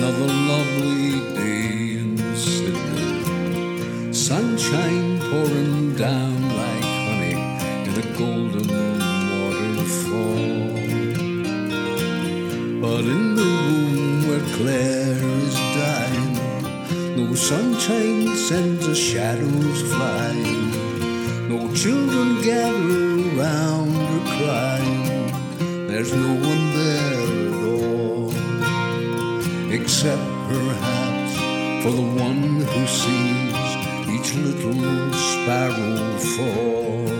Another lovely day in Sydney. Sunshine pouring down like honey in a golden waterfall. But in the room where Claire is dying, no sunshine sends the shadows flying. No children gather around her crying. There's no one there at all, except perhaps for the one who sees each little sparrow fall.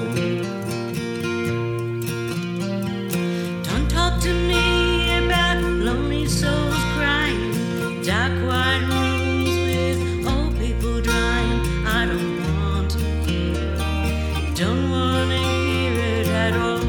Don't talk to me about lonely souls crying, dark white rooms with old people drying. I don't want to hear it, don't want to hear it at all.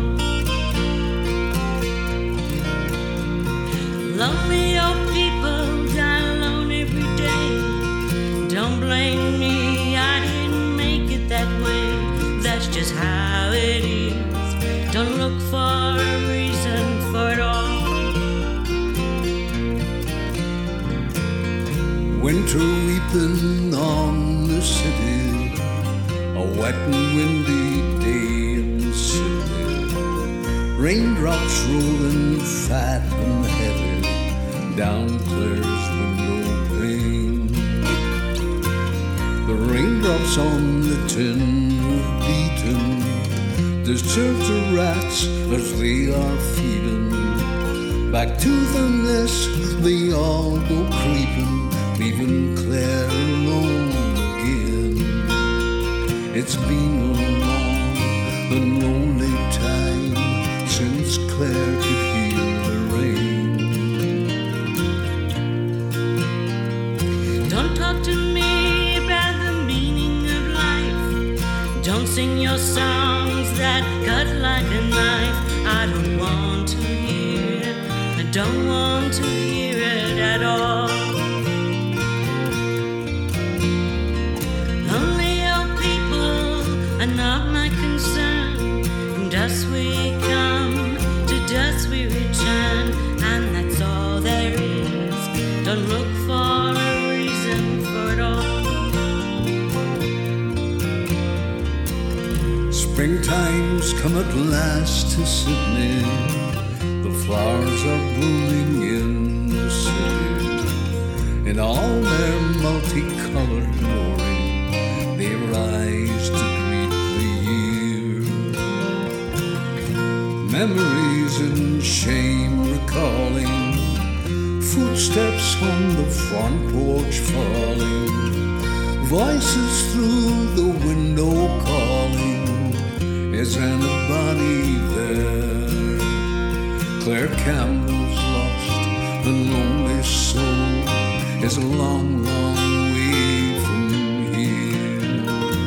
Lonely old people die alone every day. Don't blame me, I didn't make it that way. That's just how it is. Don't look for a reason for it all. Winter weeping on the city, a wet and windy day in Sydney. Raindrops rolling fat and heavy down Claire's window pane. The raindrops on the tin roof beating disturb the rats as they are feeding. Back to the nest they all go creeping, leaving Claire alone again. It's been a long and lonely time since Claire could hear the rain. Don't talk to me about the meaning of life. Don't sing your songs that cut like a knife. I don't want to hear it, I don't want to hear it at all. Lonely old people are not my concern. From dust we come, to dust we return, and that's all there is. Don't look for a reason for it all. Springtime's come at last to Sydney. The flowers are blooming in the city. In all their multicolored glory, they rise to greet the year. Memories and shame recalling, footsteps on the front porch falling, voices through the window calling. Is anybody there? Claire Campbell's lost and lonely soul is a long, long way from here.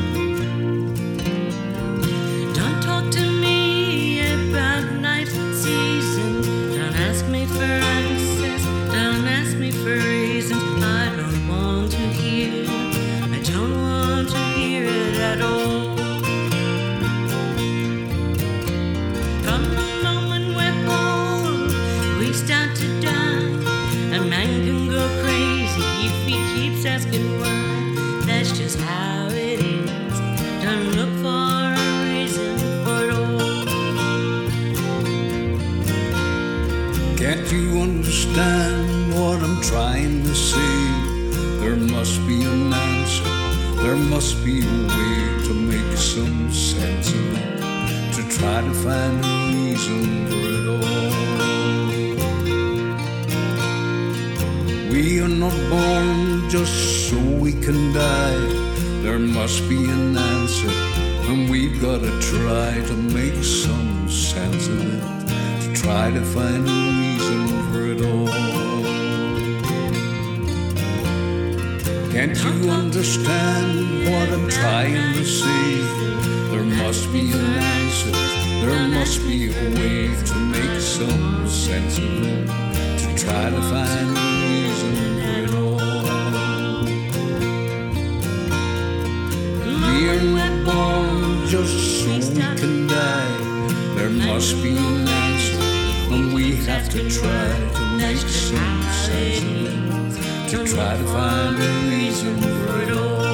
Don't talk to me about life's seasons. Don't ask me for answers, don't ask me for reasons. I don't want to hear it, I don't want to hear it at all. From the moment we're born, we start to die. A man can go crazy if he keeps asking why. That's just how it is. Don't look for a reason for it all. Can't you understand what I'm trying to say? There must be an answer, there must be a way to make some sense of it, to try to find a reason for it all. We are not born just so we can die. There must be an answer, and we've got to try to make some sense of it, to try to find a reason for it all. Can't you understand what I'm trying to say? There must be an answer, there must be a way to make some sense of it, to try to find a reason for it all. We are not born just so we can die. There must be an answer, and we have to try to make sense of it, to try to find a reason for it all.